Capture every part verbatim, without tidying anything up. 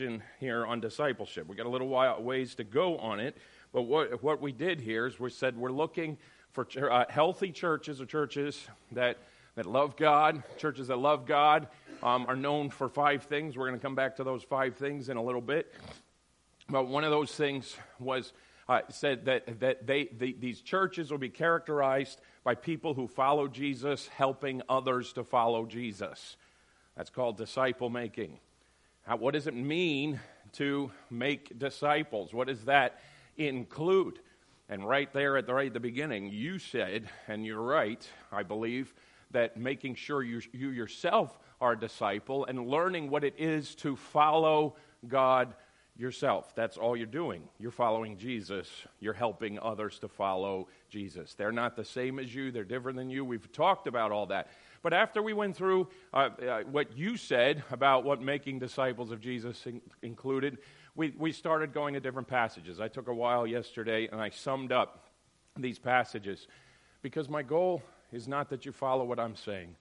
here on discipleship. We got a little while ways to go on it, but what what we did here is we said we're looking for uh, healthy churches or churches that that love God. Churches that love God um, are known for five things. We're going to come back to those five things in a little bit. But one of those things was uh, said that that they the, these churches will be characterized by people who follow Jesus, helping others to follow Jesus. That's called disciple making. How, what does it mean to make disciples? What does that include? And right there at the right at the beginning, you said, and you're right, I believe, that making sure you, you yourself are a disciple and learning what it is to follow God yourself. That's all you're doing. You're following Jesus. You're helping others to follow Jesus. They're not the same as you. They're different than you. We've talked about all that. But after we went through uh, uh, what you said about what making disciples of Jesus in- included, we, we started going to different passages. I took a while yesterday and I summed up these passages because my goal is not that you follow what I'm saying.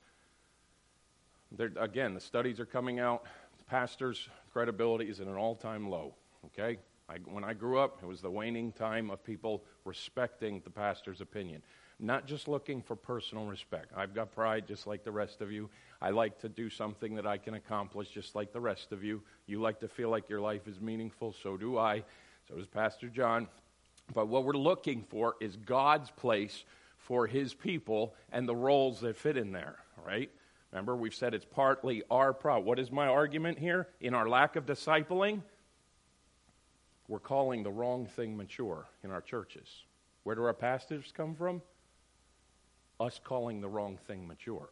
There, again, the studies are coming out. Pastors' credibility is at an all-time low, okay? I, when I grew up, it was the waning time of people respecting the pastor's opinion. Not just looking for personal respect. I've got pride just like the rest of you. I like to do something that I can accomplish just like the rest of you. You like to feel like your life is meaningful, so do I. So does Pastor John. But what we're looking for is God's place for his people and the roles that fit in there, right? Remember, we've said it's partly our problem. What is my argument here? In our lack of discipling, we're calling the wrong thing mature in our churches. Where do our pastors come from? Us calling the wrong thing mature.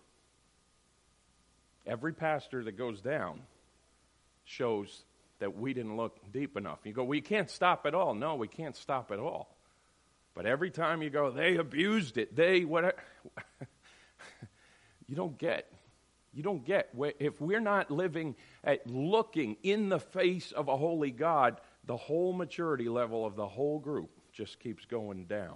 Every pastor that goes down shows that we didn't look deep enough. You go, we can't stop at all. No, we can't stop at all. But every time you go, they abused it. They, whatever. you don't get. You don't get. If we're not living at looking in the face of a holy God, the whole maturity level of the whole group just keeps going down.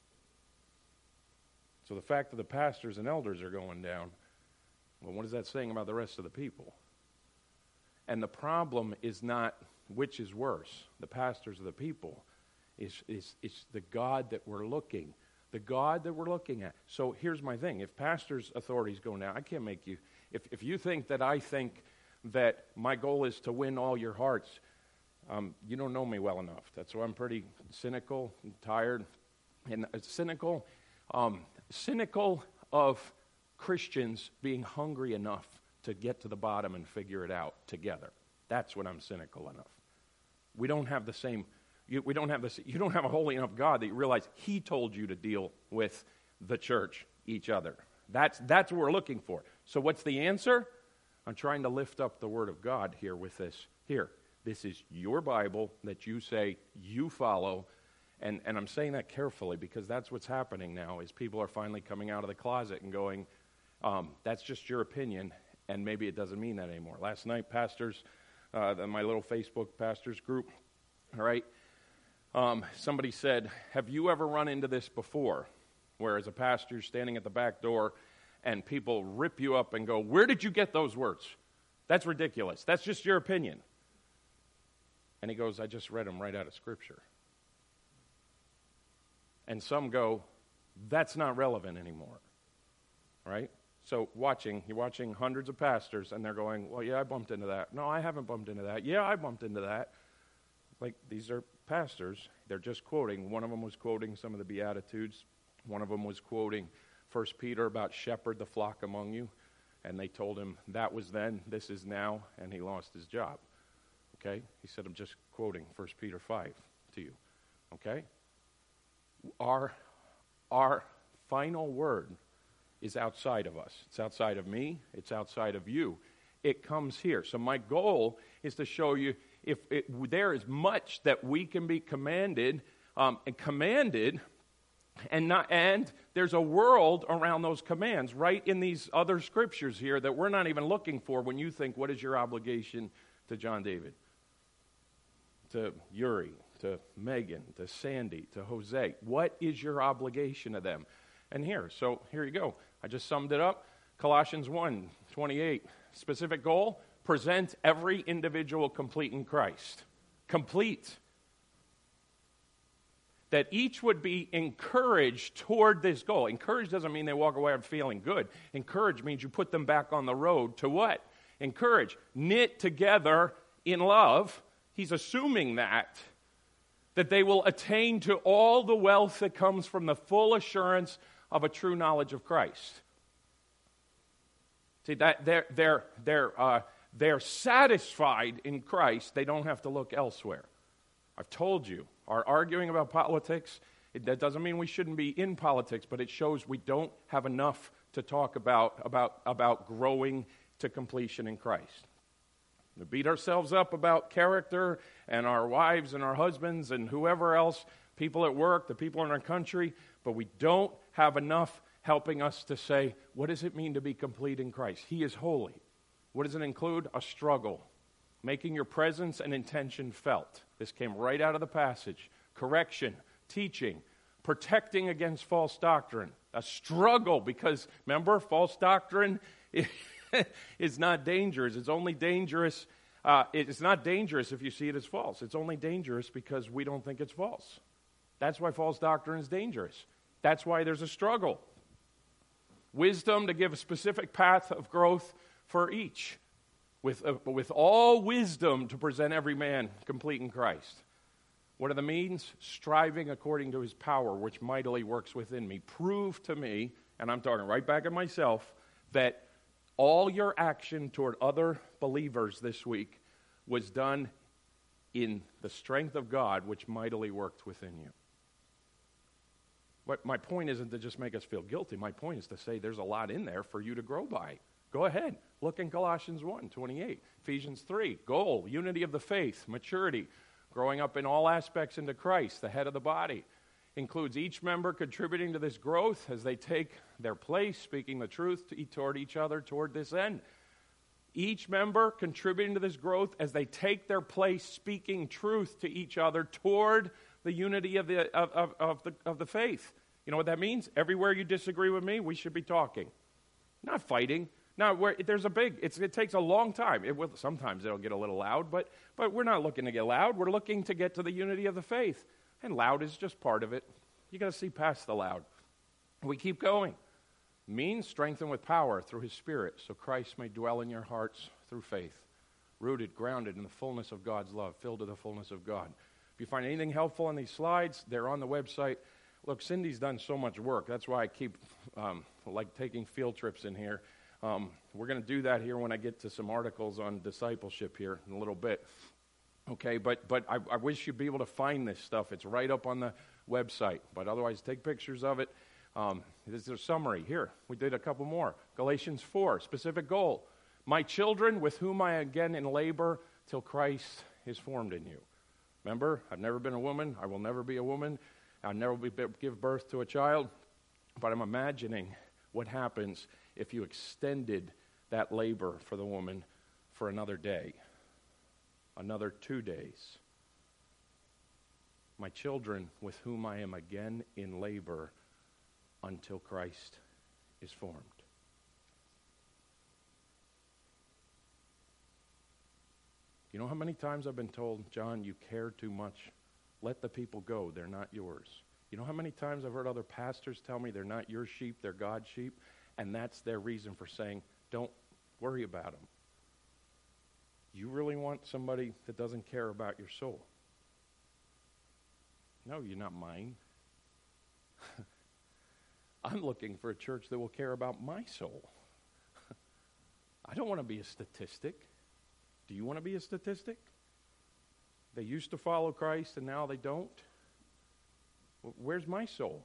So the fact that the pastors and elders are going down, well, what is that saying about the rest of the people? And the problem is not which is worse, the pastors or the people. It's, it's, it's the God that we're looking, the God that we're looking at. So here's my thing. If pastors' authorities go down, I can't make you, if, if you think that I think that my goal is to win all your hearts, um, you don't know me well enough. That's why I'm pretty cynical and tired. And uh, cynical... Um, cynical of Christians being hungry enough to get to the bottom and figure it out together. That's when I'm cynical enough. We don't have the same, you, we don't have this, you don't have a holy enough God that you realize he told you to deal with the church, each other. That's, that's what we're looking for. So what's the answer? I'm trying to lift up the Word of God here with this. Here, this is your Bible that you say you follow. And and I'm saying that carefully because that's what's happening now is people are finally coming out of the closet and going, um, that's just your opinion, and maybe it doesn't mean that anymore. Last night, pastors, uh, my little Facebook pastors group, all right, um, somebody said, have you ever run into this before? Where as a pastor, you're standing at the back door, and people rip you up and go, where did you get those words? That's ridiculous. That's just your opinion. And he goes, I just read them right out of Scripture. And some go, that's not relevant anymore, right? So watching, you're watching hundreds of pastors, and they're going, well, yeah, I bumped into that. No, I haven't bumped into that. Yeah, I bumped into that. Like, these are pastors. They're just quoting. One of them was quoting some of the Beatitudes. One of them was quoting First Peter about shepherd the flock among you. And they told him that was then, this is now, and he lost his job. Okay? He said, I'm just quoting First Peter five to you. Okay? Our, our final word is outside of us. It's outside of me. It's outside of you. It comes here. So my goal is to show you if it, there is much that we can be commanded um, and commanded, and not and there's a world around those commands right in these other scriptures here that we're not even looking for when you think, what is your obligation to John David, to Uri, to Megan, to Sandy, to Jose? What is your obligation to them? And here, so here you go. I just summed it up. Colossians one twenty-eight. Specific goal, present every individual complete in Christ. Complete. That each would be encouraged toward this goal. Encouraged doesn't mean they walk away feeling good. Encouraged means you put them back on the road to what? Encourage. Knit together in love. He's assuming that. That they will attain to all the wealth that comes from the full assurance of a true knowledge of Christ. See, that they're, they're, they're, uh, they're satisfied in Christ. They don't have to look elsewhere. I've told you, our arguing about politics, it, that doesn't mean we shouldn't be in politics, but it shows we don't have enough to talk about, about, about growing to completion in Christ. We beat ourselves up about character and our wives and our husbands and whoever else, people at work, the people in our country, but we don't have enough helping us to say, what does it mean to be complete in Christ? He is holy. What does it include? A struggle. Making your presence and intention felt. This came right out of the passage. Correction, teaching, protecting against false doctrine. A struggle because, remember, false doctrine is not dangerous. It's only dangerous. Uh, it's not dangerous if you see it as false. It's only dangerous because we don't think it's false. That's why false doctrine is dangerous. That's why there's a struggle. Wisdom to give a specific path of growth for each. With, uh, with all wisdom to present every man complete in Christ. What are the means? Striving according to his power, which mightily works within me. Prove to me, and I'm talking right back at myself, that all your action toward other believers this week was done in the strength of God, which mightily worked within you. But my point isn't to just make us feel guilty. My point is to say there's a lot in there for you to grow by. Go ahead. Look in Colossians one twenty-eight. Ephesians three, goal, unity of the faith, maturity, growing up in all aspects into Christ, the head of the body. Includes each member contributing to this growth as they take their place, speaking the truth to, toward each other toward this end. Each member contributing to this growth as they take their place, speaking truth to each other toward the unity of the, of, of, of the, of the faith. You know what that means? Everywhere you disagree with me, we should be talking. Not fighting. Now, where, there's a big, it's, it takes a long time. It will, sometimes it'll get a little loud, but, but we're not looking to get loud. We're looking to get to the unity of the faith. And loud is just part of it. You got to see past the loud. We keep going. Means strengthened with power through his Spirit, so Christ may dwell in your hearts through faith. Rooted, grounded in the fullness of God's love, filled to the fullness of God. If you find anything helpful on these slides, they're on the website. Look, Cindy's done so much work. That's why I keep um, like taking field trips in here. Um, we're going to do that here when I get to some articles on discipleship here in a little bit. Okay, but but I, I wish you'd be able to find this stuff. It's right up on the website. But otherwise, take pictures of it. Um, this is a summary. Here, we did a couple more. Galatians four, specific goal. My children, with whom I again in labor, till Christ is formed in you. Remember, I've never been a woman. I will never be a woman. I'll never be, give birth to a child. But I'm imagining what happens if you extended that labor for the woman for another day, another two days. My children, with whom I am again in labor until Christ is formed. You know how many times I've been told, John, you care too much. Let the people go. They're not yours. You know how many times I've heard other pastors tell me they're not your sheep, they're God's sheep? And that's their reason for saying, don't worry about them. You really want somebody that doesn't care about your soul? No, you're not mine. I'm looking for a church that will care about my soul. I don't want to be a statistic. Do you want to be a statistic? They used to follow Christ and now they don't. Where's my soul?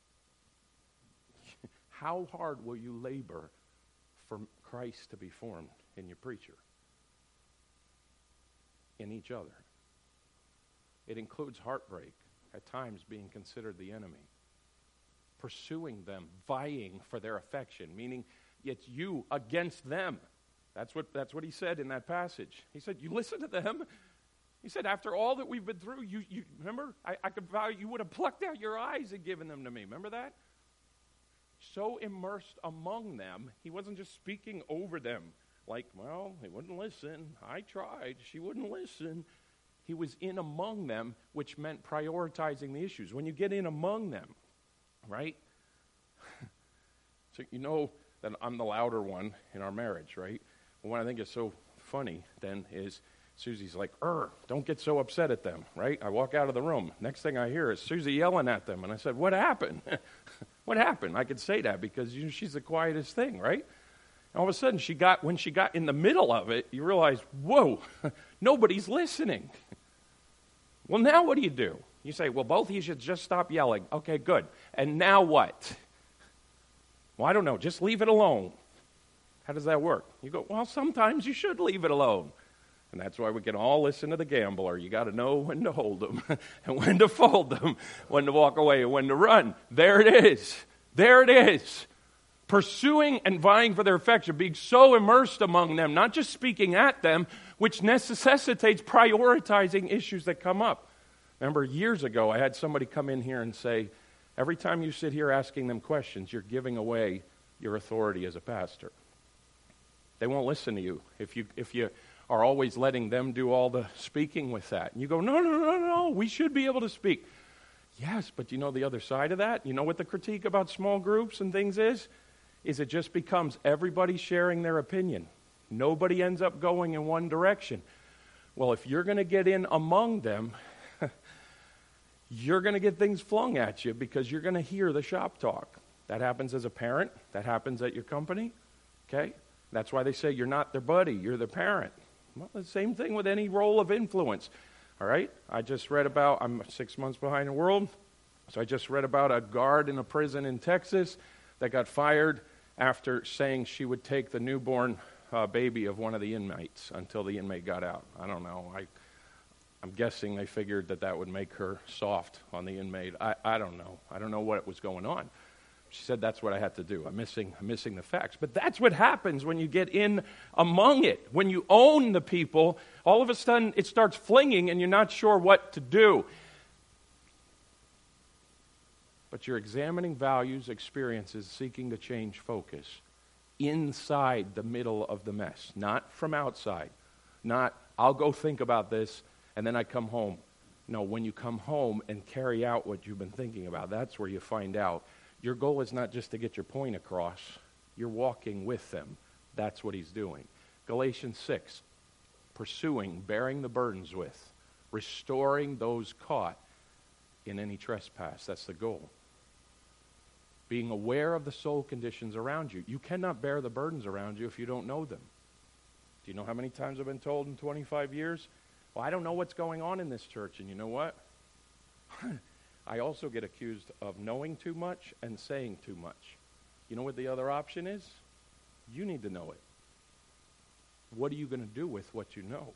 How hard will you labor for Christ to be formed in your preacher? In each other. It includes heartbreak, at times being considered the enemy. Pursuing them, vying for their affection, meaning it's you against them. That's what, that's what he said in that passage. He said, you listen to them. He said, after all that we've been through, you, you remember, I, I could vow you would have plucked out your eyes and given them to me. Remember that? So immersed among them, he wasn't just speaking over them Like, well, they wouldn't listen. I tried. She wouldn't listen. He was in among them, which meant prioritizing the issues. When you get in among them, right? So you know that I'm the louder one in our marriage, right? But what I think is so funny then is Susie's like, er, don't get so upset at them, right? I walk out of the room. Next thing I hear is Susie yelling at them. And I said, what happened? What happened? I could say that because you know, she's the quietest thing, right? And all of a sudden, she got when she got in the middle of it, you realize, whoa, nobody's listening. Well, now what do you do? You say, well, both of you should just stop yelling. Okay, good. And now what? Well, I don't know. Just leave it alone. How does that work? You go, well, sometimes you should leave it alone. And that's why we can all listen to the gambler. You got to know when to hold them and when to fold them, when to walk away and when to run. There it is. There it is. Pursuing and vying for their affection, being so immersed among them, not just speaking at them, which necessitates prioritizing issues that come up. Remember, years ago, I had somebody come in here and say, every time you sit here asking them questions, you're giving away your authority as a pastor. They won't listen to you if you if you are always letting them do all the speaking with that. And you go, no, no, no, no, we should be able to speak. Yes, but you know the other side of that? You know what the critique about small groups and things is? Is it just becomes everybody sharing their opinion. Nobody ends up going in one direction. Well, if you're going to get in among them, you're going to get things flung at you because you're going to hear the shop talk. That happens as a parent. That happens at your company. Okay? That's why they say you're not their buddy, you're their parent. Well, the same thing with any role of influence. All right? I just read about, I'm six months behind the world, so I just read about a guard in a prison in Texas that got fired after saying she would take the newborn uh, baby of one of the inmates until the inmate got out. I don't know. I, I'm guessing they figured that that would make her soft on the inmate. I, I don't know. I don't know what was going on. She said, that's what I had to do. I'm missing, I'm missing the facts. But that's what happens when you get in among it. When you own the people, all of a sudden it starts flinging and you're not sure what to do. But you're examining values, experiences, seeking to change focus inside the middle of the mess, not from outside. Not, I'll go think about this and then I come home. No, when you come home and carry out what you've been thinking about, that's where you find out. Your goal is not just to get your point across. You're walking with them. That's what he's doing. Galatians six, pursuing, bearing the burdens with, restoring those caught in any trespass. That's the goal. Being aware of the soul conditions around you. You cannot bear the burdens around you if you don't know them. Do you know how many times I've been told in twenty-five years? Well, I don't know what's going on in this church. And you know what? I also get accused of knowing too much and saying too much. You know what the other option is? You need to know it. What are you going to do with what you know?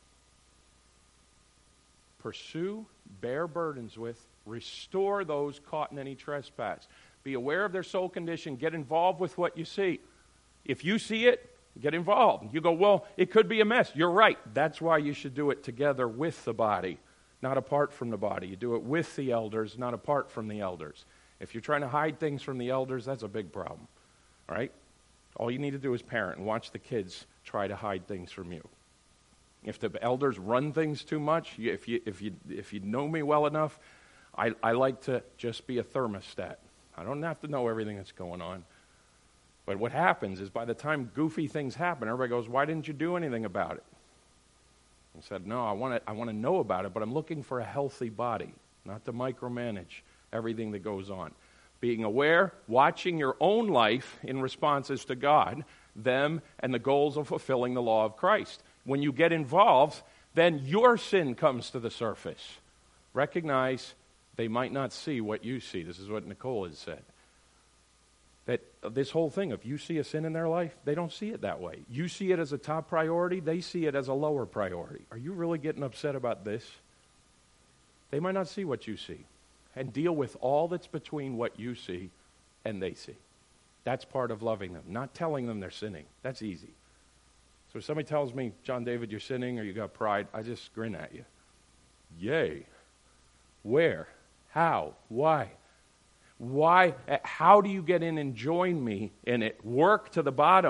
Pursue, bear burdens with, restore those caught in any trespass. Be aware of their soul condition. Get involved with what you see. If you see it, get involved. You go, well, it could be a mess. You're right. That's why you should do it together with the body, not apart from the body. You do it with the elders, not apart from the elders. If you're trying to hide things from the elders, that's a big problem. All right? All you need to do is parent and watch the kids try to hide things from you. If the elders run things too much, if you if you if you know me well enough, I, I like to just be a thermostat. I don't have to know everything that's going on. But what happens is by the time goofy things happen, everybody goes, why didn't you do anything about it? I said, no, I want to I want to know about it, but I'm looking for a healthy body, not to micromanage everything that goes on. Being aware, watching your own life in responses to God, them, and the goals of fulfilling the law of Christ. When you get involved, then your sin comes to the surface. Recognize they might not see what you see. This is what Nicole has said. That this whole thing, if you see a sin in their life, they don't see it that way. You see it as a top priority, they see it as a lower priority. Are you really getting upset about this? They might not see what you see. And deal with all that's between what you see and they see. That's part of loving them. Not telling them they're sinning. That's easy. So if somebody tells me, John David, you're sinning or you got pride, I just grin at you. Yay. Where? How? Why? Why? How do you get in and join me in it? Work to the bottom.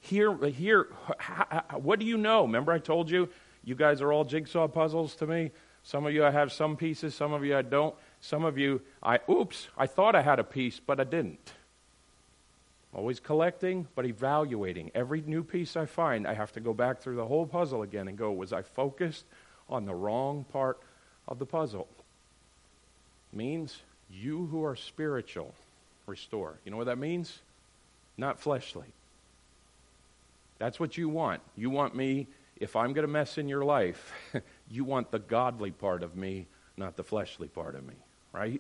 Here, here, what do you know? Remember I told you, you guys are all jigsaw puzzles to me. Some of you I have some pieces, some of you I don't. Some of you, I, oops, I thought I had a piece, but I didn't. Always collecting, but evaluating. Every new piece I find, I have to go back through the whole puzzle again and go, was I focused on the wrong part of the puzzle? Means you who are spiritual, restore. You know what that means? Not fleshly. That's what you want. You want me, if I'm going to mess in your life, you want the godly part of me, not the fleshly part of me, right?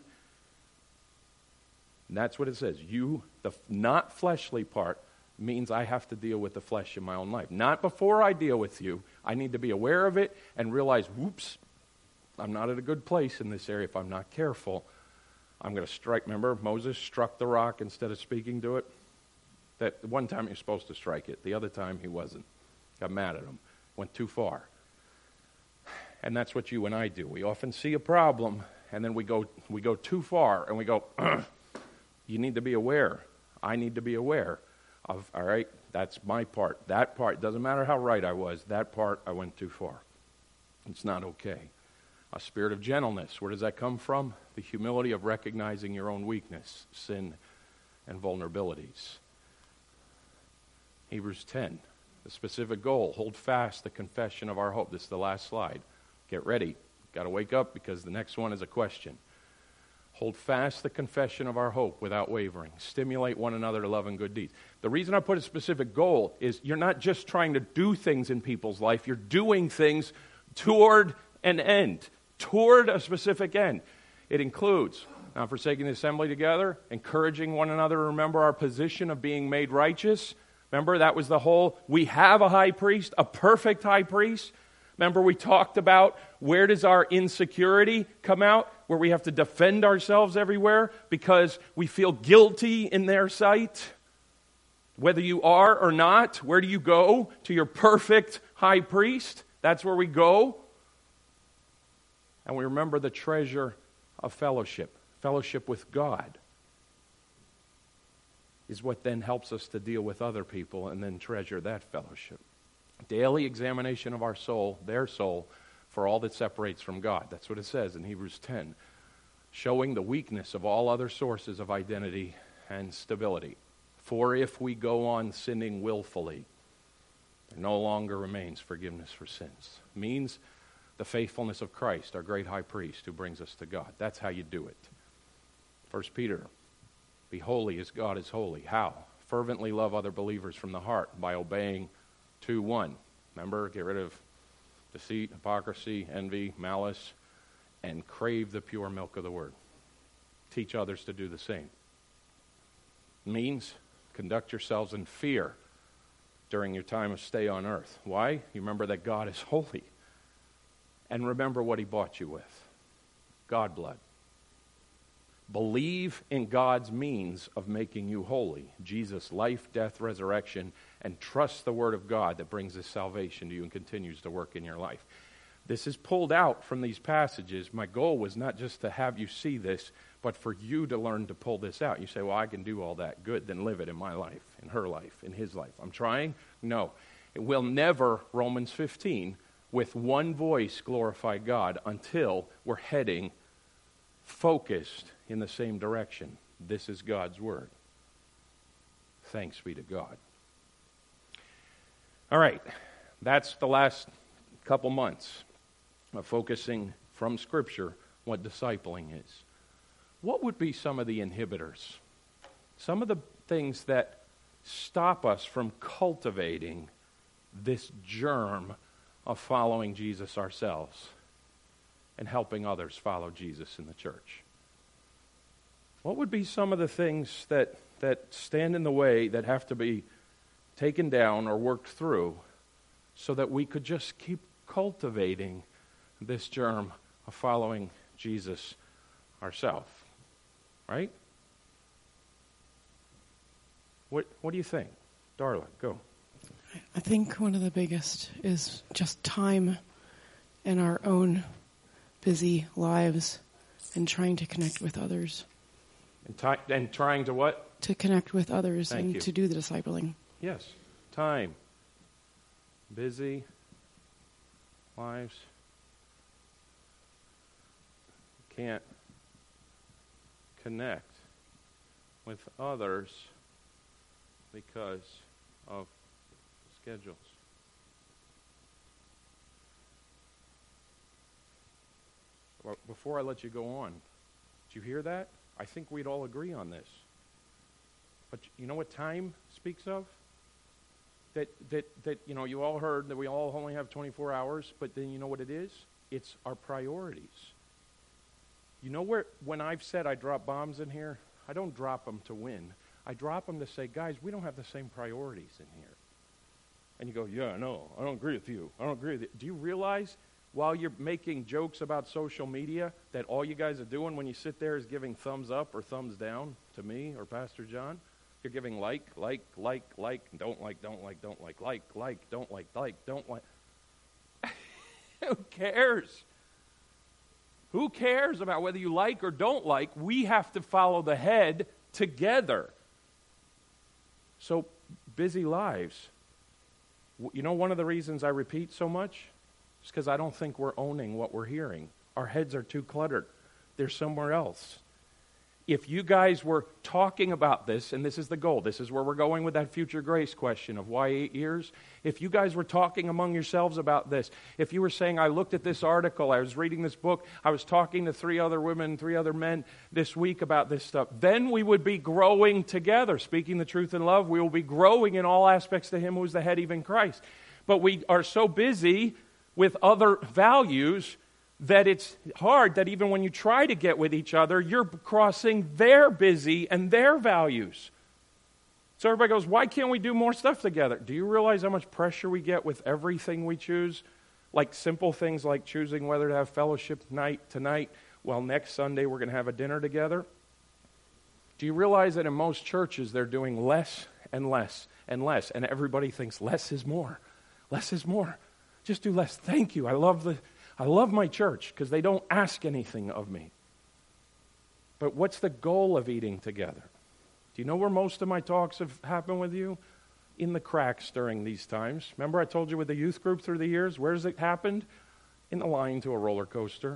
And that's what it says. You, the not fleshly part, means I have to deal with the flesh in my own life. Not before I deal with you. I need to be aware of it and realize, whoops, I'm not at a good place in this area. If I'm not careful, I'm going to strike. Remember, Moses struck the rock instead of speaking to it? That one time you're supposed to strike it. The other time he wasn't. Got mad at him. Went too far. And that's what you and I do. We often see a problem, and then we go we go too far, and we go, you need to be aware. I need to be aware of, all right, that's my part. That part, doesn't matter how right I was, that part I went too far. It's not okay. A spirit of gentleness, where does that come from? The humility of recognizing your own weakness, sin, and vulnerabilities. Hebrews ten, the specific goal, hold fast the confession of our hope. This is the last slide. Get ready. Got to wake up because the next one is a question. Hold fast the confession of our hope without wavering. Stimulate one another to love and good deeds. The reason I put a specific goal is you're not just trying to do things in people's life. You're doing things toward an end, toward a specific end. It includes, not forsaking the assembly together, encouraging one another to remember our position of being made righteous. Remember, that was the whole, we have a high priest, a perfect high priest. Remember, we talked about where does our insecurity come out, where we have to defend ourselves everywhere because we feel guilty in their sight. Whether you are or not, where do you go? To your perfect high priest. That's where we go. And we remember the treasure of fellowship, fellowship with God, is what then helps us to deal with other people and then treasure that fellowship. Daily examination of our soul, their soul, for all that separates from God. That's what it says in Hebrews ten. Showing the weakness of all other sources of identity and stability. For if we go on sinning willfully, there no longer remains forgiveness for sins. Means the faithfulness of Christ, our great high priest who brings us to God. That's how you do it. First Peter, be holy as God is holy. How? Fervently love other believers from the heart by obeying two one. Remember, get rid of deceit, hypocrisy, envy, malice, and crave the pure milk of the word. Teach others to do the same. Means conduct yourselves in fear during your time of stay on earth. Why? You remember that God is holy. And remember what he bought you with. God blood. Believe in God's means of making you holy. Jesus' life, death, resurrection, and trust the word of God that brings this salvation to you and continues to work in your life. This is pulled out from these passages. My goal was not just to have you see this, but for you to learn to pull this out. You say, well, I can do all that. Good, then live it in my life, in her life, in his life. I'm trying? No. It will never, Romans fifteen, with one voice glorify God until we're heading focused in the same direction. This is God's word. Thanks be to God. All right, that's the last couple months of focusing from Scripture what discipling is. What would be some of the inhibitors? Some of the things that stop us from cultivating this germ of following Jesus ourselves and helping others follow Jesus in the church? What would be some of the things that, that stand in the way that have to be taken down or worked through so that we could just keep cultivating this germ of following Jesus ourselves? Right? What, what do you think? Darla, go. I think one of the biggest is just time in our own busy lives and trying to connect with others. And, ty- and trying to what? To connect with others Thank and you. to do the discipling. Yes. Time. Busy lives. Can't connect with others because of schedules. Well, before I let you go on, did you hear that? I think we'd all agree on this. But you know what time speaks of? That, that, that, you know, you all heard that we all only have twenty-four hours, but then you know what it is? It's our priorities. You know where, when I've said I drop bombs in here, I don't drop them to win. I drop them to say, guys, we don't have the same priorities in here. And you go, yeah, no, I don't agree with you. I don't agree with you. Do you realize while you're making jokes about social media that all you guys are doing when you sit there is giving thumbs up or thumbs down to me or Pastor John? You're giving like, like, like, like, don't like, don't like, don't like, like, like, don't like, like, don't like. Who cares? Who cares about whether you like or don't like? We have to follow the head together. So, busy lives. You know one of the reasons I repeat so much? It's because I don't think we're owning what we're hearing. Our heads are too cluttered. They're somewhere else. If you guys were talking about this, and this is the goal, this is where we're going with that future grace question of why eight years. If you guys were talking among yourselves about this, if you were saying, I looked at this article, I was reading this book, I was talking to three other women, three other men this week about this stuff, then we would be growing together. Speaking the truth in love, we will be growing in all aspects to Him who is the head, even Christ. But we are so busy with other values that it's hard that even when you try to get with each other, you're crossing their busy and their values. So everybody goes, why can't we do more stuff together? Do you realize how much pressure we get with everything we choose? Like simple things like choosing whether to have fellowship night tonight, while next Sunday we're going to have a dinner together. Do you realize that in most churches they're doing less and less and less, and everybody thinks less is more. Less is more. Just do less. Thank you. I love the... I love my church because they don't ask anything of me. But what's the goal of eating together? Do you know where most of my talks have happened with you? In the cracks during these times. Remember I told you with the youth group through the years, where's it happened? In the line to a roller coaster.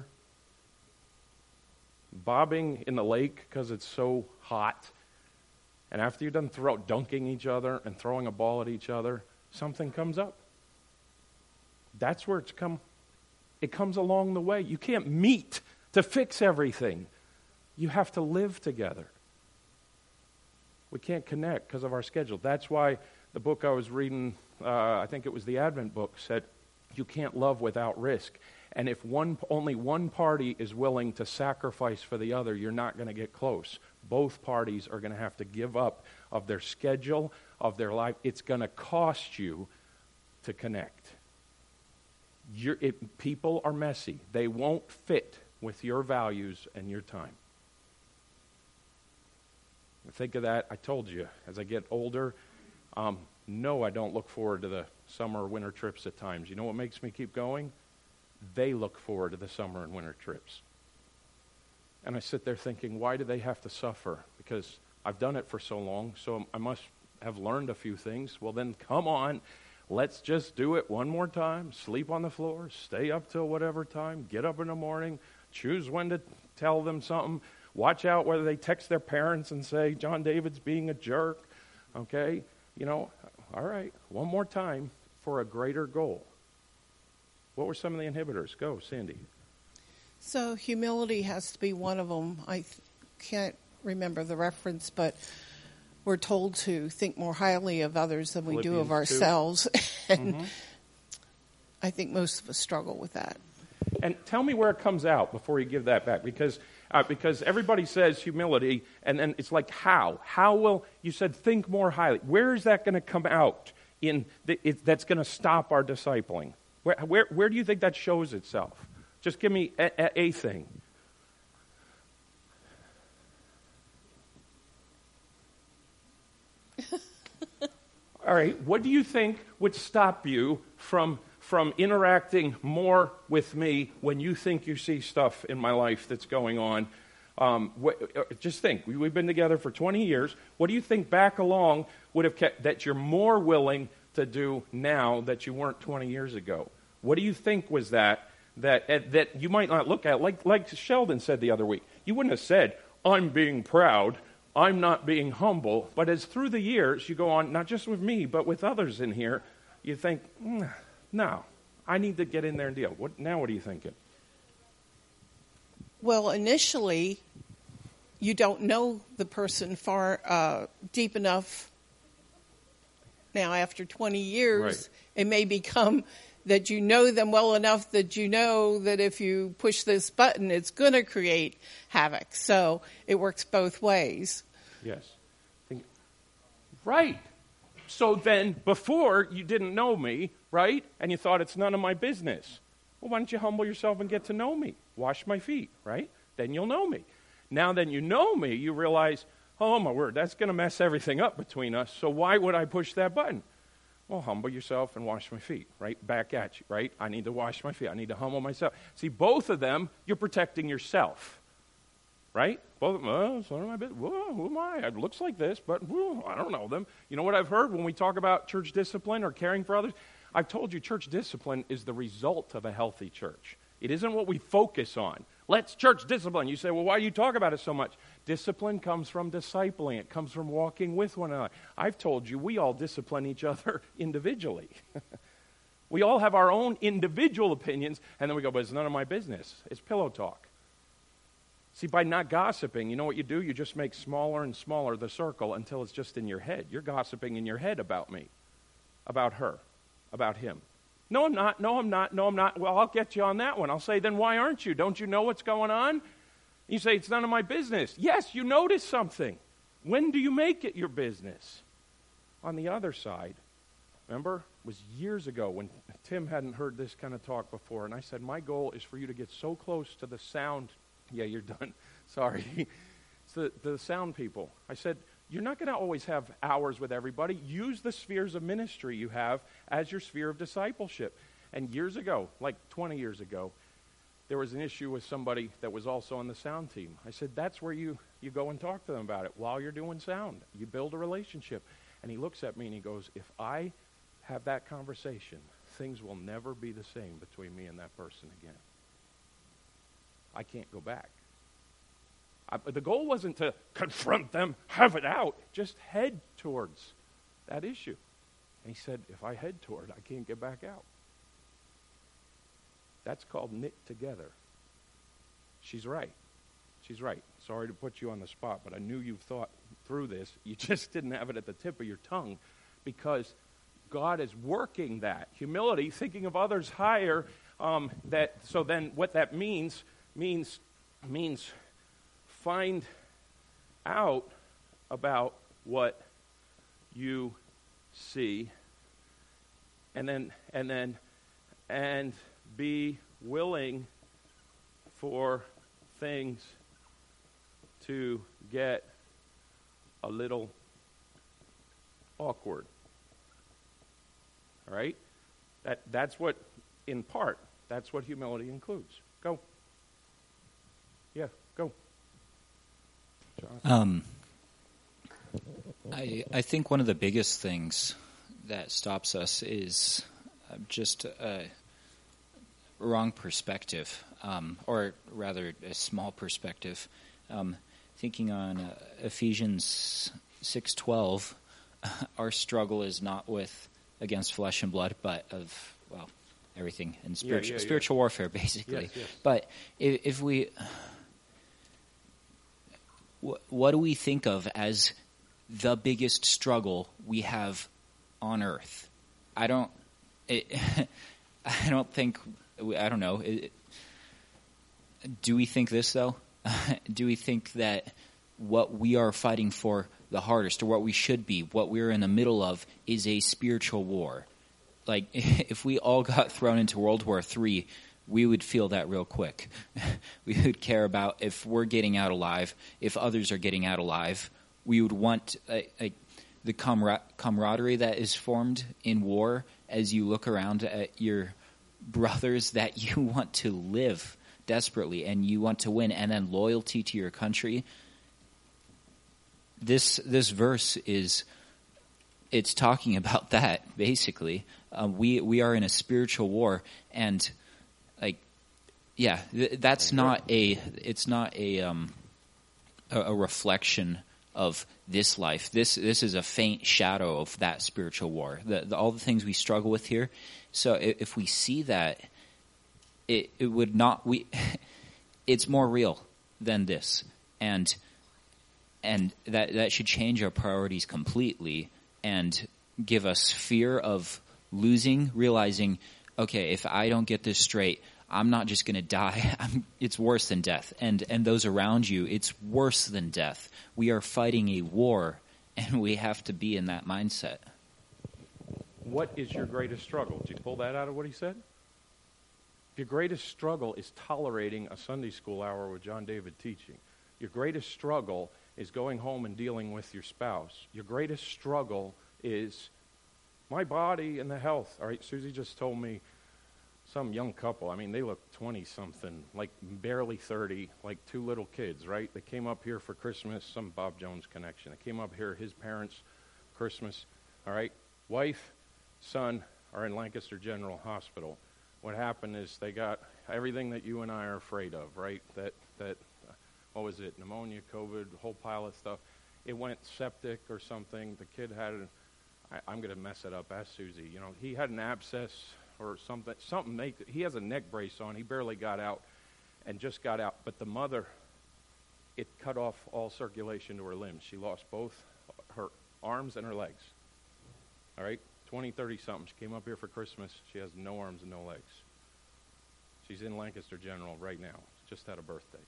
Bobbing in the lake because it's so hot. And after you're done throw, dunking each other and throwing a ball at each other, something comes up. That's where it's come. It comes along the way. You can't meet to fix everything. You have to live together. We can't connect because of our schedule. That's why the book I was reading, uh, I think it was the Advent book, said you can't love without risk. And if one only one party is willing to sacrifice for the other, you're not going to get close. Both parties are going to have to give up of their schedule, of their life. It's going to cost you to connect. You're, it, people are messy. They won't fit with your values and your time. Think of that. I told you, as I get older, um, no, I don't look forward to the summer or winter trips at times. You know what makes me keep going? They look forward to the summer and winter trips. And I sit there thinking, why do they have to suffer? Because I've done it for so long, so I must have learned a few things. Well, then come on. Let's just do it one more time. Sleep on the floor. Stay up till whatever time. Get up in the morning. Choose when to tell them something. Watch out whether they text their parents and say, John David's being a jerk. Okay? You know, all right. One more time for a greater goal. What were some of the inhibitors? Go, Sandy. So humility has to be one of them. I th- can't remember the reference, but... we're told to think more highly of others than we Philippians do of ourselves. and mm-hmm. I think most of us struggle with that. And tell me where it comes out before you give that back. Because uh, because everybody says humility, and then it's like how? How will, you said think more highly. Where is that going to come out in the, it, that's going to stop our discipling? Where, where, where do you think that shows itself? Just give me a, a, a thing. All right, what do you think would stop you from from interacting more with me when you think you see stuff in my life that's going on? Um, wh- just think, we've been together for twenty years. What do you think back along would have kept that you're more willing to do now that you weren't twenty years ago? What do you think was that that that you might not look at? Like like Sheldon said the other week, you wouldn't have said, I'm being proud, I'm not being humble. But as through the years you go on, not just with me, but with others in here, you think, mm, no, I need to get in there and deal. What now? What are you thinking? Well, initially, you don't know the person far uh, deep enough. Now, after twenty years, right. It may become that you know them well enough that you know that if you push this button, it's going to create havoc. So it works both ways. Yes. Right. So then, before, you didn't know me, right? And you thought it's none of my business. Well, why don't you humble yourself and get to know me? Wash my feet, right? Then you'll know me. Now that you know me, you realize, oh, my word, that's going to mess everything up between us, so why would I push that button? Well, humble yourself and wash my feet, right? Back at you, right? I need to wash my feet. I need to humble myself. See, both of them, you're protecting yourself, right? Both of them, oh, so am I, whoa, who am I? It looks like this, but whoa, I don't know them. You know what I've heard when we talk about church discipline or caring for others? I've told you church discipline is the result of a healthy church. It isn't what we focus on. Let's church discipline. You say, well, why do you talk about it so much? Discipline comes from discipling. It comes from walking with one another. I've told you, we all discipline each other individually. We all have our own individual opinions, and then we go, but it's none of my business. It's pillow talk. See, by not gossiping, you know what you do? You just make smaller and smaller the circle until it's just in your head. You're gossiping in your head about me, about her, about him. No, I'm not. No, I'm not. No, I'm not. Well, I'll get you on that one. I'll say, then why aren't you? Don't you know what's going on? You say, it's none of my business. Yes, you notice something. When do you make it your business? On the other side, remember, it was years ago when Tim hadn't heard this kind of talk before, and I said, my goal is for you to get so close to the sound. Yeah, you're done. Sorry. It's the, the sound people. I said, you're not going to always have hours with everybody. Use the spheres of ministry you have as your sphere of discipleship. And years ago, like twenty years ago, there was an issue with somebody that was also on the sound team. I said, that's where you, you go and talk to them about it while you're doing sound. You build a relationship. And he looks at me and he goes, if I have that conversation, things will never be the same between me and that person again. I can't go back. I, the goal wasn't to confront them, have it out, just head towards that issue. And he said, if I head toward, I can't get back out. That's called knit together. She's right. She's right. Sorry to put you on the spot, but I knew you thought through this. You just didn't have it at the tip of your tongue because God is working that. Humility, thinking of others higher, um, that so then what that means, means, means find out about what you see and then and then and be willing for things to get a little awkward. All right? That that's what in part that's what humility includes. Go. Yeah, go. Um, I I think one of the biggest things that stops us is uh, just a wrong perspective, um, or rather a small perspective. Um, thinking on uh, Ephesians six twelve, our struggle is not with against flesh and blood, but of well everything in spiritual yeah, yeah, spiritual yeah. warfare, basically. Yes, yes. But if, if we what do we think of as the biggest struggle we have on earth? I don't. It, I don't think. I don't know. It, do we think this though? Do we think that what we are fighting for the hardest, or what we should be, what we're in the middle of, is a spiritual war? Like, if we all got thrown into World War Three, we would feel that real quick. We would care about if we're getting out alive, if others are getting out alive. We would want uh, uh, the camar- camaraderie that is formed in war as you look around at your brothers that you want to live desperately and you want to win, and then loyalty to your country. This this verse is it's talking about that, basically. Um, we we are in a spiritual war, and like, yeah, th- that's not a it's not a um a, a reflection of this life. This this is a faint shadow of that spiritual war. The, the, all the things we struggle with here. So if, if we see that, it it would not we. It's more real than this, and and that that should change our priorities completely and give us fear of losing, realizing, okay, if I don't get this straight, I'm not just going to die. I'm, it's worse than death. And and those around you, it's worse than death. We are fighting a war, and we have to be in that mindset. What is your greatest struggle? Did you pull that out of what he said? Your greatest struggle is tolerating a Sunday school hour with John David teaching. Your greatest struggle is going home and dealing with your spouse. Your greatest struggle is my body and the health. All right, Susie just told me some young couple, I mean, they look twenty-something, like barely thirty, like two little kids, right? They came up here for Christmas, some Bob Jones connection. They came up here, his parents, Christmas, all right? Wife, son are in Lancaster General Hospital. What happened is they got everything that you and I are afraid of, right? That, that uh, what was it, pneumonia, COVID, a whole pile of stuff. It went septic or something. The kid had, an, I, I'm going to mess it up, ask Susie. You know, he had an abscess or something. Something make, he has a neck brace on. He barely got out and just got out. But the mother, it cut off all circulation to her limbs. She lost both her arms and her legs. All right? twenty, thirty-something. She came up here for Christmas. She has no arms and no legs. She's in Lancaster General right now. Just had a birthday.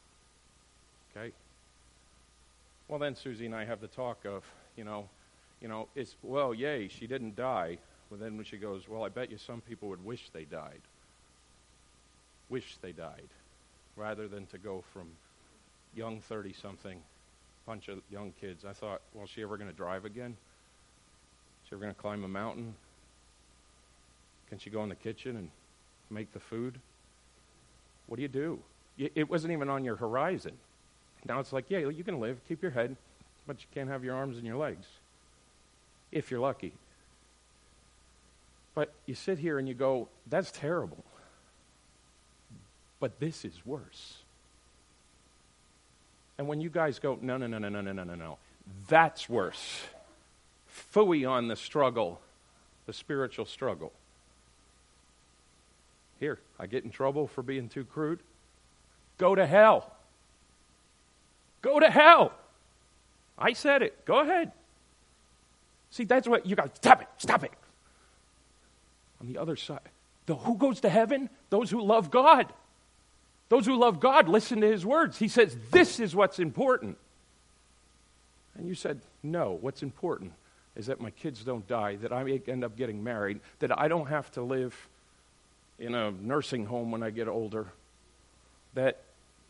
Okay? Well, then Susie and I have the talk of, you know, you know, it's, well, yay, she didn't die. Well, then when she goes, well, I bet you some people would wish they died. Wish they died. Rather than to go from young thirty-something, bunch of young kids. I thought, well, is she ever going to drive again? Is she ever going to climb a mountain? Can she go in the kitchen and make the food? What do you do? It wasn't even on your horizon. Now it's like, yeah, you can live, keep your head, but you can't have your arms and your legs. If you're lucky. But you sit here and you go, that's terrible. But this is worse. And when you guys go, no, no, no, no, no, no, no, no, no, that's worse. Phooey on the struggle, the spiritual struggle. Here, I get in trouble for being too crude. Go to hell. Go to hell. I said it. Go ahead. See, that's what you guys, stop it, stop it. On the other side, the, who goes to heaven? Those who love God. Those who love God listen to his words. He says, this is what's important. And you said, no, what's important is that my kids don't die, that I end up getting married, that I don't have to live in a nursing home when I get older, that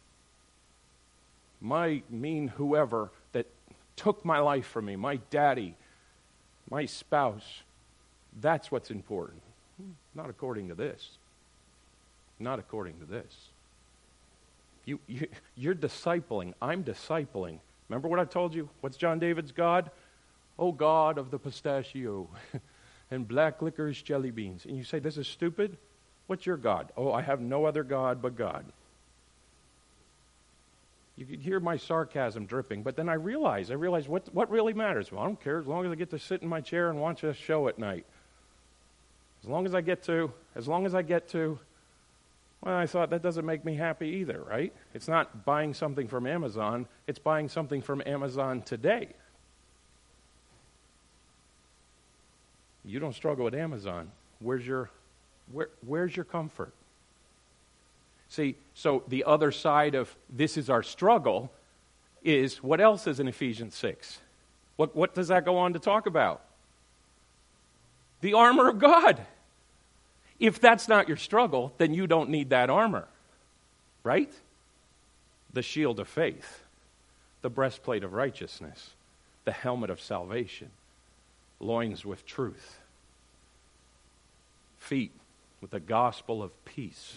my mean whoever that took my life from me, my daddy, my spouse, that's what's important. Not according to this. Not according to this. You, you, you're discipling. I'm discipling. Remember what I told you? What's John David's God? Oh, God of the pistachio and black licorice jelly beans. And you say, this is stupid? What's your God? Oh, I have no other God but God. You could hear my sarcasm dripping, but then I realize, I realize what, what really matters. Well, I don't care as long as I get to sit in my chair and watch a show at night. As long as I get to, as long as I get to, well, I thought that doesn't make me happy either, right? It's not buying something from Amazon. It's buying something from Amazon today. You don't struggle with Amazon. Where's your, where, where's your comfort? See, so the other side of this is our struggle is, what else is in Ephesians six? What, what does that go on to talk about? The armor of God. If that's not your struggle, then you don't need that armor, right? The shield of faith, the breastplate of righteousness, the helmet of salvation, loins with truth, feet with the gospel of peace.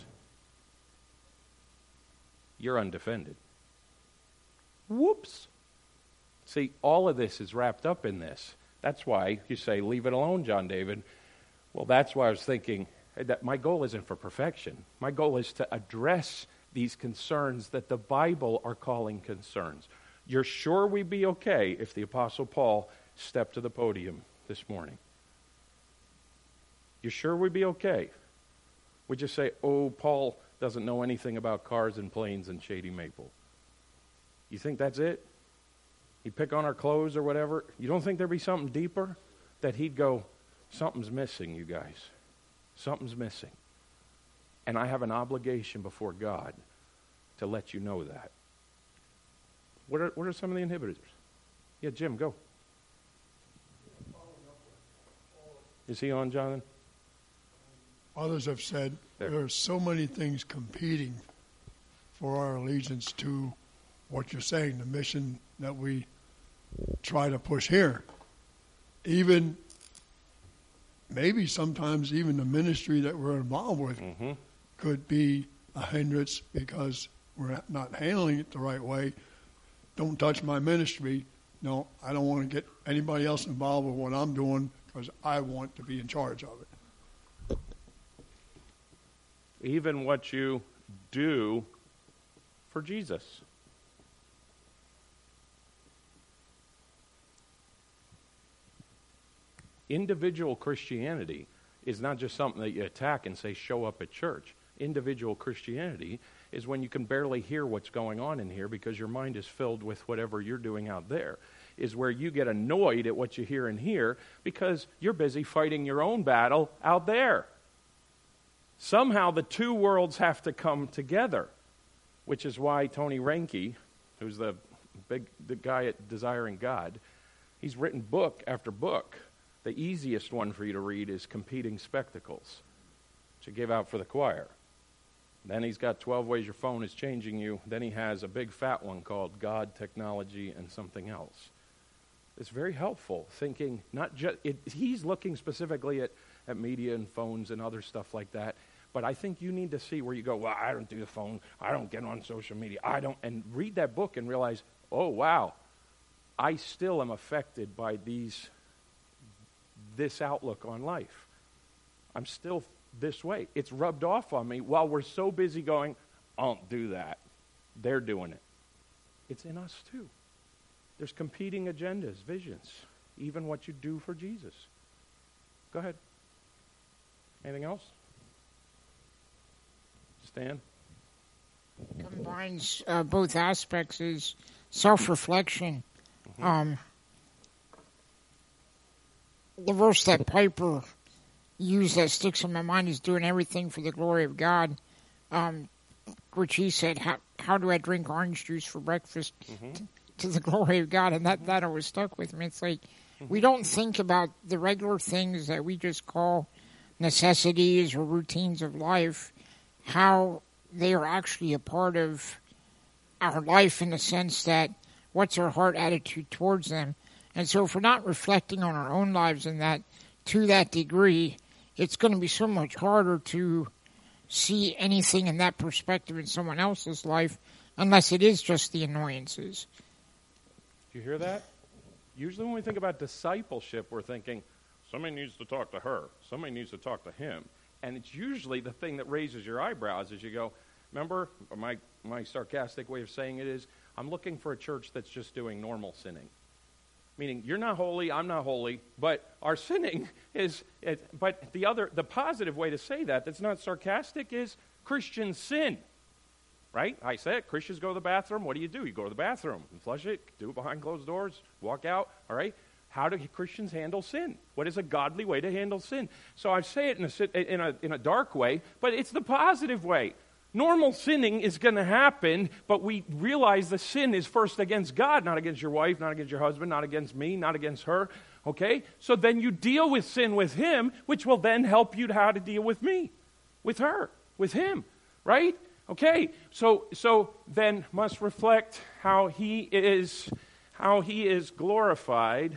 You're undefended. Whoops. See, all of this is wrapped up in this. That's why you say, leave it alone, John David. Well, that's why I was thinking that my goal isn't for perfection. My goal is to address these concerns that the Bible are calling concerns. You're sure we'd be okay if the Apostle Paul stepped to the podium this morning? You're sure we'd be okay? We'd just say, oh, Paul doesn't know anything about cars and planes and Shady Maple. You think that's it? He'd pick on our clothes or whatever? You don't think there'd be something deeper? That he'd go, something's missing, you guys. Something's missing. And I have an obligation before God to let you know that. What are, what are some of the inhibitors? Yeah, Jim, go. Is he on, Jonathan? Others have said there. there are so many things competing for our allegiance to what you're saying, the mission that we try to push here. Even, maybe sometimes even the ministry that we're involved with Mm-hmm. could be a hindrance because we're not handling it the right way. Don't touch my ministry. No, I don't want to get anybody else involved with what I'm doing because I want to be in charge of it. Even what you do for Jesus. Individual Christianity is not just something that you attack and say, show up at church. Individual Christianity is when you can barely hear what's going on in here because your mind is filled with whatever you're doing out there. Is where you get annoyed at what you hear in here because you're busy fighting your own battle out there. Somehow the two worlds have to come together, which is why Tony Reinke, who's the big the guy at Desiring God, he's written book after book. The easiest one for you to read is Competing Spectacles, which he gave out for the choir. Then he's got twelve Ways Your Phone is Changing You. Then he has a big fat one called God, Technology, and Something Else. It's very helpful, thinking not just, he's looking specifically at, at media and phones and other stuff like that. But I think you need to see where you go, well, I don't do the phone, I don't get on social media, I don't, and read that book and realize, oh, wow, I still am affected by these, this outlook on life. I'm still this way. It's rubbed off on me while we're so busy going, I don't do that. They're doing it. It's in us too. There's competing agendas, visions, even what you do for Jesus. Go ahead. Anything else? Stan? Combines uh, both aspects is self-reflection. Mm-hmm. Um, the verse that Piper used that sticks in my mind is doing everything for the glory of God, um, which he said, how, how do I drink orange juice for breakfast mm-hmm. t- to the glory of God? And that, mm-hmm. that always stuck with me. It's like mm-hmm. we don't think about the regular things that we just call necessities or routines of life, how they are actually a part of our life in the sense that what's our heart attitude towards them. And so if we're not reflecting on our own lives in that, to that degree, it's going to be so much harder to see anything in that perspective in someone else's life unless it is just the annoyances. Do you hear that? Usually when we think about discipleship, we're thinking, somebody needs to talk to her, somebody needs to talk to him. And it's usually the thing that raises your eyebrows as you go, remember, my, my sarcastic way of saying it is, I'm looking for a church that's just doing normal sinning. Meaning, you're not holy, I'm not holy, but our sinning is, it, but the other, the positive way to say that, that's not sarcastic, is Christians sin. Right? I said, Christians go to the bathroom, what do you do? You go to the bathroom, and flush it, do it behind closed doors, walk out, all right? How do Christians handle sin? What is a godly way to handle sin? So I say it in a, in a, in a dark way, but it's the positive way. Normal sinning is going to happen, but we realize the sin is first against God, not against your wife, not against your husband, not against me, not against her. Okay? So then you deal with sin with him, which will then help you to how to deal with me, with her, with him. Right? Okay. So so then must reflect how he is how he is glorified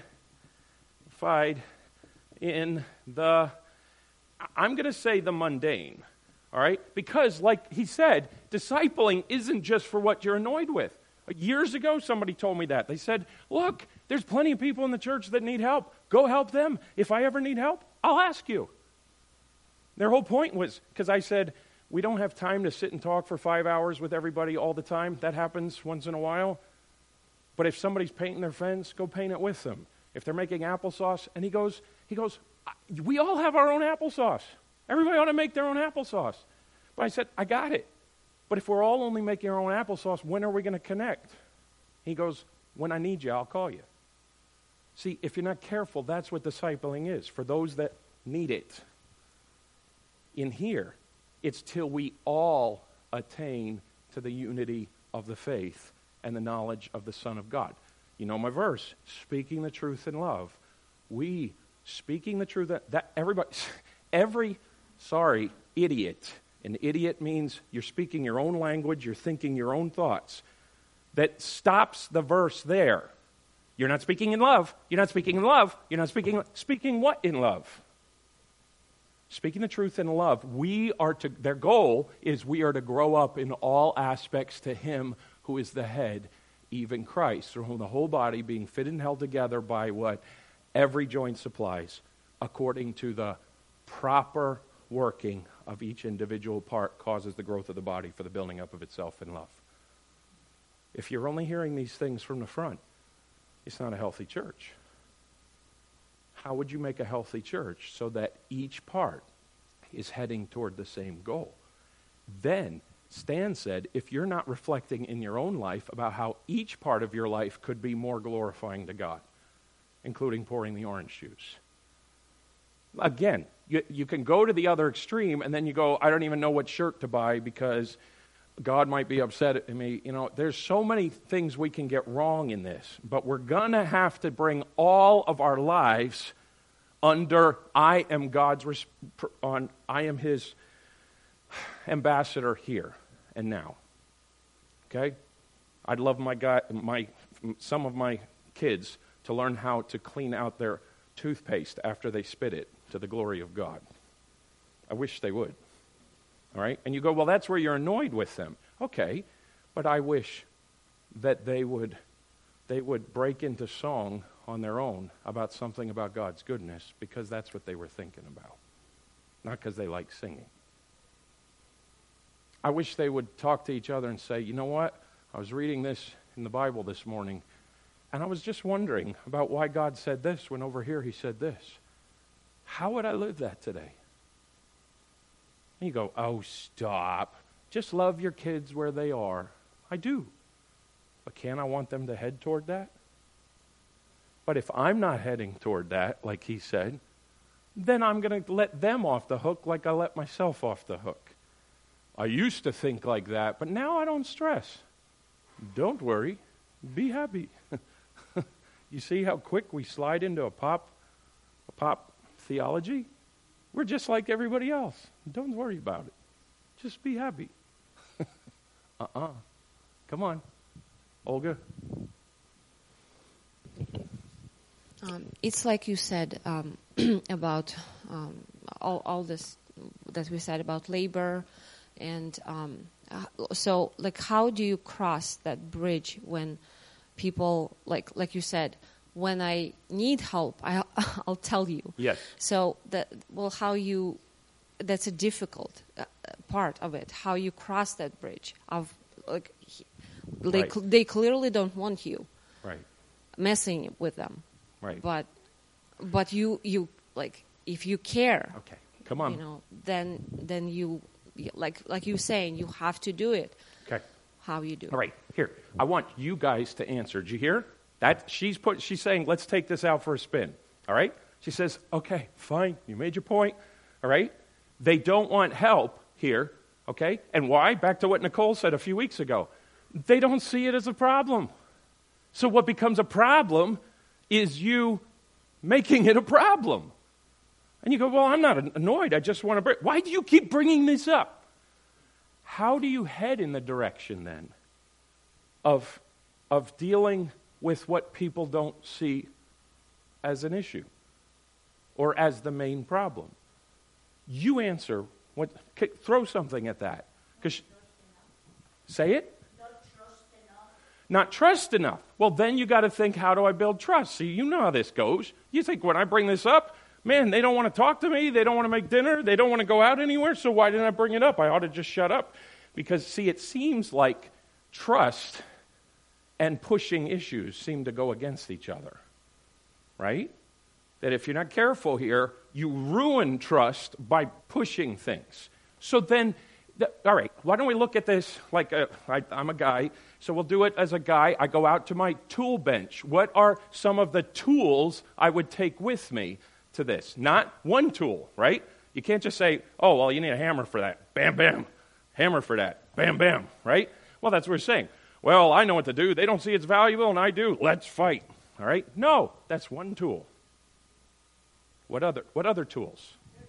in the, I'm going to say the mundane, all right? Because like he said, discipling isn't just for what you're annoyed with. Years ago, somebody told me that. They said, look, there's plenty of people in the church that need help. Go help them. If I ever need help, I'll ask you. Their whole point was, because I said, we don't have time to sit and talk for five hours with everybody all the time. That happens once in a while. But if somebody's painting their fence, go paint it with them. If they're making applesauce, and he goes, he goes, we all have our own applesauce. Everybody ought to make their own applesauce. But I said, I got it. But if we're all only making our own applesauce, when are we going to connect? He goes, when I need you, I'll call you. See, if you're not careful, that's what discipling is, for those that need it. In here, it's till we all attain to the unity of the faith and the knowledge of the Son of God. You know my verse, speaking the truth in love. We, speaking the truth, that, that everybody, every, sorry, idiot, an idiot means you're speaking your own language, you're thinking your own thoughts, that stops the verse there. You're not speaking in love, you're not speaking in love, you're not speaking, speaking what in love? Speaking the truth in love, we are to, their goal is we are to grow up in all aspects to Him who is the head, even Christ, through whom the whole body being fitted and held together by what every joint supplies, according to the proper working of each individual part, causes the growth of the body for the building up of itself in love. If you're only hearing these things from the front, it's not a healthy church. How would you make a healthy church so that each part is heading toward the same goal? Then, Stan said, if you're not reflecting in your own life about how each part of your life could be more glorifying to God, including pouring the orange juice. Again, you, you can go to the other extreme and then you go, I don't even know what shirt to buy because God might be upset at me. You know, there's so many things we can get wrong in this, but we're going to have to bring all of our lives under I am God's, on I am His ambassador here and now. Okay? I'd love my guy, my some of my kids to learn how to clean out their toothpaste after they spit it to the glory of God. I wish they would. All right? And you go, well, that's where you're annoyed with them. Okay, but I wish that they would they would break into song on their own about something about God's goodness because that's what they were thinking about, not because they like singing. I wish they would talk to each other and say, you know what? I was reading this in the Bible this morning, and I was just wondering about why God said this when over here He said this. How would I live that today? And you go, oh, stop. Just love your kids where they are. I do. But can't I want them to head toward that? But if I'm not heading toward that, like He said, then I'm going to let them off the hook like I let myself off the hook. I used to think like that, but now I don't stress. Don't worry. Be happy. You see how quick we slide into a pop, a pop theology? We're just like everybody else. Don't worry about it. Just be happy. uh-uh. Come on. Olga? Um, it's like you said um, about um, all, all this that we said about labor. And um, so, like, how do you cross that bridge when people, like like you said, when I need help, I, I'll tell you. Yes. So, that well, how you, that's a difficult uh, part of it, how you cross that bridge of, like, they, right. cl- they clearly don't want you right. messing with them. Right. But, but you, you like, if you care, okay, come on. you know, then, then you, like, like you're saying, you have to do it. Okay. How you do it. All right, here. I want you guys to answer. Did you hear? That she's put she's saying, let's take this out for a spin. All right? She says, okay, fine, you made your point. All right? They don't want help here, okay? And why? Back to what Nicole said a few weeks ago. They don't see it as a problem. So what becomes a problem is you making it a problem. And you go, well, I'm not annoyed. I just want to bring. Why do you keep bringing this up? How do you head in the direction then of, of dealing with what people don't see as an issue or as the main problem? You answer. What? Throw something at that. 'Cause say it. not trust enough. Well, then you got to think, how do I build trust? See, you know how this goes. You think when I bring this up, man, they don't want to talk to me. They don't want to make dinner. They don't want to go out anywhere. So why didn't I bring it up? I ought to just shut up. Because, see, it seems like trust and pushing issues seem to go against each other, right? That if you're not careful here, you ruin trust by pushing things. So then, th- all right, why don't we look at this like a, I, I'm a guy, so we'll do it as a guy. I go out to my tool bench. What are some of the tools I would take with me to this? Not one tool, right? You can't just say, oh, well, you need a hammer for that. Bam, bam. Hammer for that. Bam, bam, right? Well, that's what we're saying. Well, I know what to do. They don't see it's valuable, and I do. Let's fight, all right? No, that's one tool. What other, what other tools?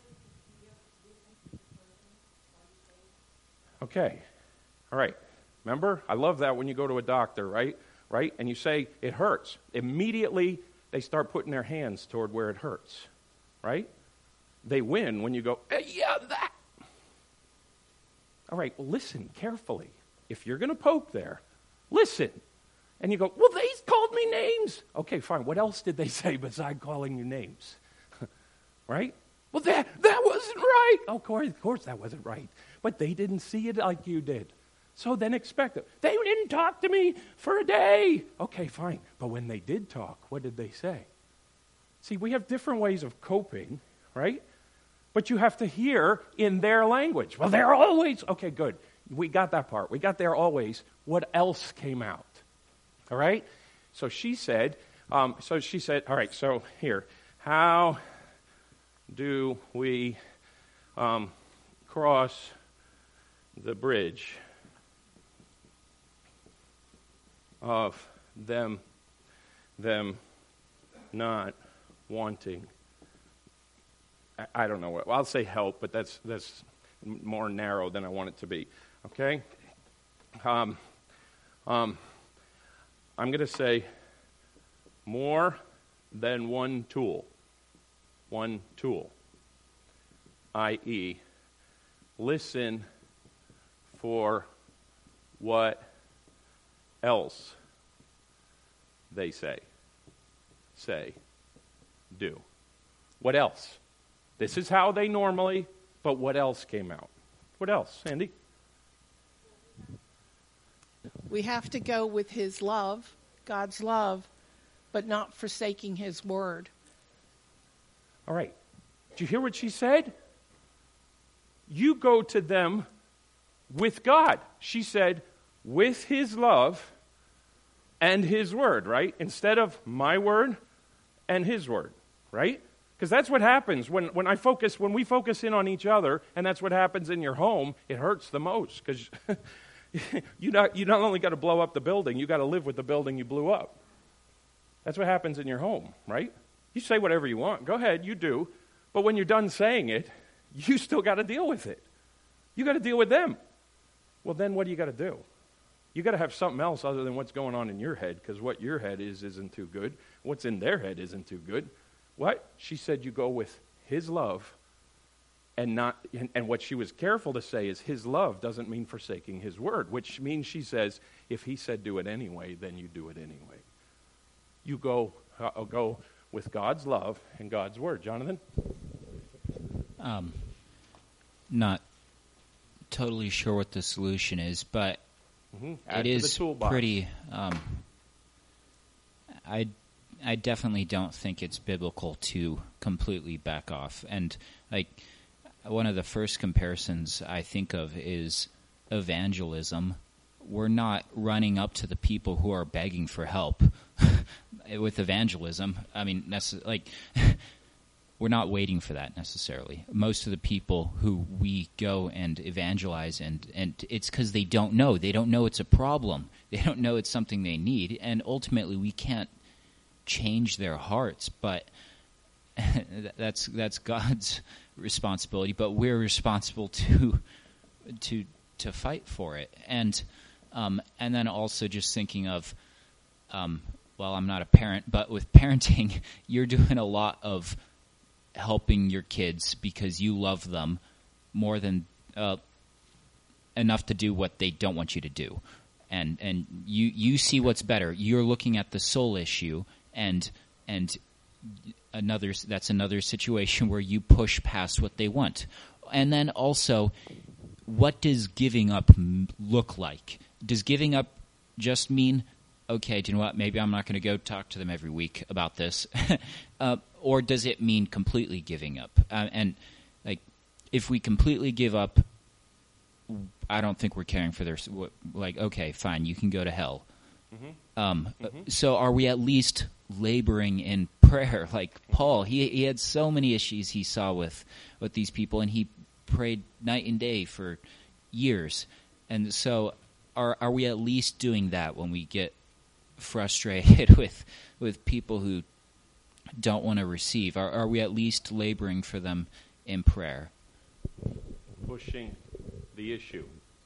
Okay, all right. Remember, I love that when you go to a doctor, right? Right? And you say, it hurts. Immediately, they start putting their hands toward where it hurts, right? They win when you go, hey, yeah, that. All right, well, listen carefully. If you're going to poke there, listen. And you go, well, they called me names. Okay, fine. What else did they say besides calling you names? Right? Well, that that wasn't right. Oh, of course, of course that wasn't right. But they didn't see it like you did. So then expect it. They didn't talk to me for a day. Okay, fine. But when they did talk, what did they say? See, we have different ways of coping, right? But you have to hear in their language. Well, they're always, okay, good. We got that part. We got there always. What else came out? All right? So she said, um, so she said, all right, so here, how do we um, cross the bridge of them, them not wanting? I don't know what. Well, I'll say help, but that's that's more narrow than I want it to be. Okay? Um, um, I'm going to say more than one tool. One tool. that is, listen for what else they say. Say. Do. What else? This is how they normally, but what else came out? What else, Sandy? We have to go with his love, God's love, but not forsaking his word. All right. Did you hear what she said? You go to them with God. She said, with his love and his word, right? Instead of my word and his word, right? Because that's what happens when, when I focus, when we focus in on each other, and that's what happens in your home, it hurts the most. Because you not you not only got to blow up the building, you got to live with the building you blew up. That's what happens in your home, right? You say whatever you want. Go ahead, you do. But when you're done saying it, you still got to deal with it. You got to deal with them. Well, then what do you got to do? You got to have something else other than what's going on in your head, because what your head is isn't too good. What's in their head isn't too good. What? She said you go with his love, and not. And, and what she was careful to say is his love doesn't mean forsaking his word, which means she says if he said do it anyway, then you do it anyway. You go uh, go with God's love and God's word. Jonathan? Um, not totally sure what the solution is, but mm-hmm. it is pretty. Um, I. I definitely don't think it's biblical to completely back off. And like one of the first comparisons I think of is evangelism. We're not running up to the people who are begging for help with evangelism. I mean, nece- like we're not waiting for that necessarily. Most of the people who we go and evangelize, and, and it's because they don't know. They don't know it's a problem. They don't know it's something they need. And ultimately, we can't change their hearts, but that's that's God's responsibility. But we're responsible to to to fight for it, and um, and then also just thinking of, um, well, I'm not a parent, but with parenting, you're doing a lot of helping your kids because you love them more than uh, enough to do what they don't want you to do. and and you you see what's better. You're looking at the soul issue, and and another that's another situation where you push past what they want. And then also, what does giving up m- look like? Does giving up just mean, okay, do you know what, maybe I'm not going to go talk to them every week about this? uh, or does it mean completely giving up? Uh, and, like, if we completely give up, I don't think we're caring for their, like, okay, fine, you can go to hell. Mm-hmm. Um, mm-hmm. So are we at least laboring in prayer? Like Paul, he he had so many issues he saw with, with these people, and he prayed night and day for years. And so are are we at least doing that when we get frustrated with with people who don't want to receive? Are, are we at least laboring for them in prayer? Pushing the issue.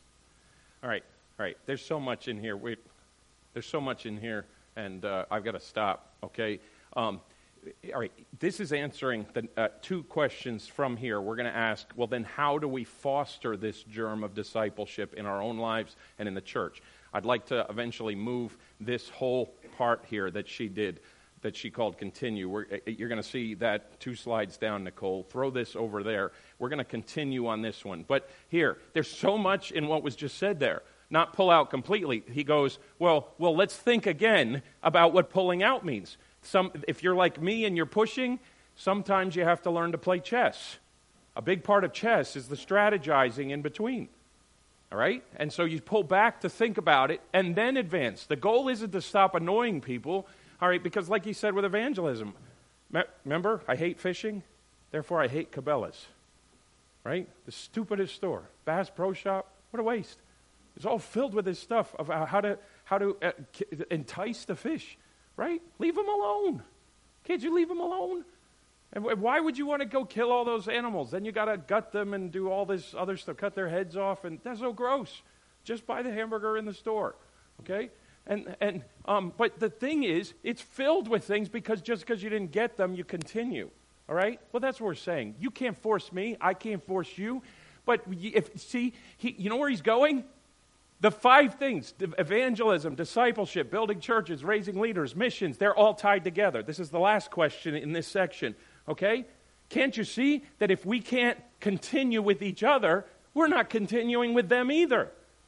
All right, all right. There's so much in here. We, there's so much in here, and uh, I've got to stop, okay? Um, all right, this is answering the uh, two questions from here. We're going to ask, well, then how do we foster this germ of discipleship in our own lives and in the church? I'd like to eventually move this whole part here that she did, that she called continue. We're, you're going to see that two slides down, Nicole. Throw this over there. We're going to continue on this one. But here, there's so much in what was just said there. Not pull out completely. He goes, well, well, let's think again about what pulling out means. Some, if you're like me and you're pushing, sometimes you have to learn to play chess. A big part of chess is the strategizing in between. All right? And so you pull back to think about it and then advance. The goal isn't to stop annoying people, all right, because like he said with evangelism, remember, I hate fishing, therefore I hate Cabela's. Right? The stupidest store. Bass Pro Shop, what a waste. It's all filled with this stuff of how to how to uh, entice the fish, right? Leave them alone. Can't you leave them alone? And why would you want to go kill all those animals? Then you got to gut them and do all this other stuff, cut their heads off, and that's so gross. Just buy the hamburger in the store, okay? And and um, but the thing is, it's filled with things because just because you didn't get them, you continue. All right? Well, that's what we're saying. You can't force me. I can't force you. But if see, he, you know where he's going? The five things, evangelism, discipleship, building churches, raising leaders, missions, they're all tied together. This is the last question in this section, okay? Can't you see that if we can't continue with each other, we're not continuing with them either?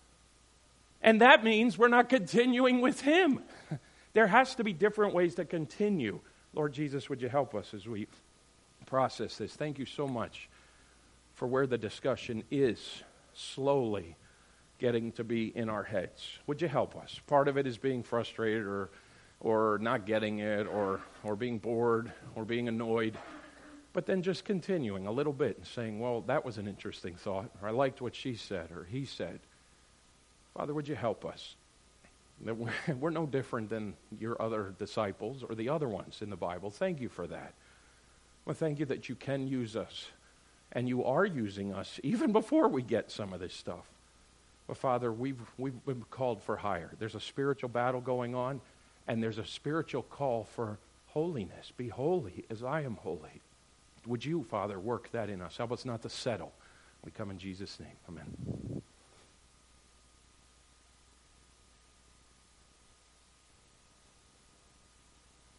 And that means we're not continuing with him. There has to be different ways to continue. Lord Jesus, would you help us as we process this? Thank you so much for where the discussion is slowly getting to be in our heads. Would you help us? Part of it is being frustrated or or not getting it or or being bored or being annoyed. But then just continuing a little bit and saying, well, that was an interesting thought, or I liked what she said or he said. Father, would you help us? That we're, we're no different than your other disciples or the other ones in the Bible. Thank you for that. Well, thank you that you can use us, and you are using us even before we get some of this stuff. But Father, we've, we've been called for higher. There's a spiritual battle going on, and there's a spiritual call for holiness. Be holy as I am holy. Would you, Father, work that in us? Help us not to settle. We come in Jesus' name. Amen.